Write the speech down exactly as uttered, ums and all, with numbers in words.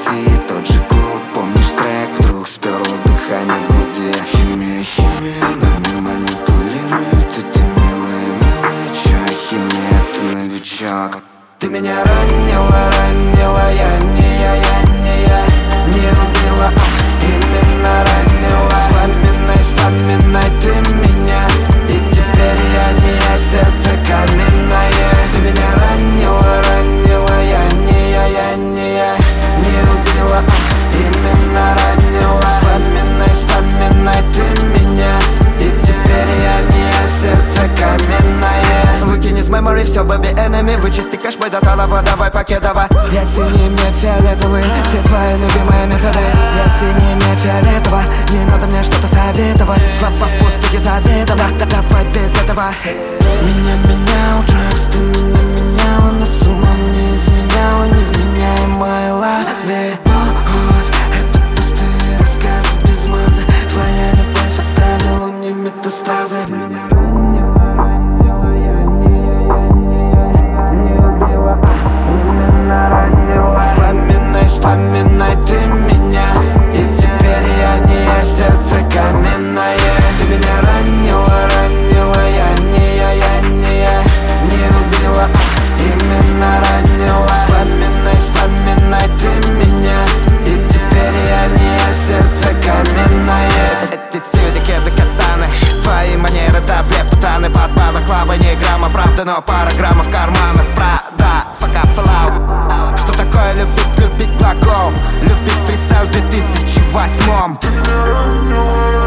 найти тот же клуб. Помнишь трек, вдруг сперло дыхание в груди. Химия, химия, нами манипулирует. И ты милая, милая, чё химия, ты новичок. Ты меня ранила, ранила, я не я, я не я. Не убила, а именно ранила. Вспоминай, вспоминай ты меня. И теперь я не я, сердце каменное. Ты меня ранила, ранила, я не я, я не я. Не убила, а именно ранила. Вспоминай, вспоминай ты меня. И теперь я не я, сердце каменное. Выкини из memory все, baby enemy. Вычисти кэш, мой доталово, давай покедово. Я синий, мне фиолетовый, все твои любимые методы. Я синий, мне фиолетово, не надо мне что-то советовать. Слова в пустыне заведомо, давай без этого. Меня менял Джекс, ты меня меняла, но с умом не изменяла. Невменяемая лали. Любовь, это пустые рассказы без мазы. Твоя любовь оставила мне метастазы. Меня ранила, ранила, я не я, я не я. Не убила, а именно ранила. Вспоминай, вспоминай ты меня. И теперь я не я, сердце каменное. Ты меня ранила, ранила, я не я, я не я. Не убила, а именно ранила. Вспоминай, вспоминай ты меня. И теперь я не я, сердце каменное. Эти сюдики, это катаны. Твои манеры, да, блеф, путаны. Под балаклавой не грамма правды, но пара граммов в карманах. Правда, fuck up, fall out. Что такое любить, любить глагол? Любить фристайл в две тысячи восьмом.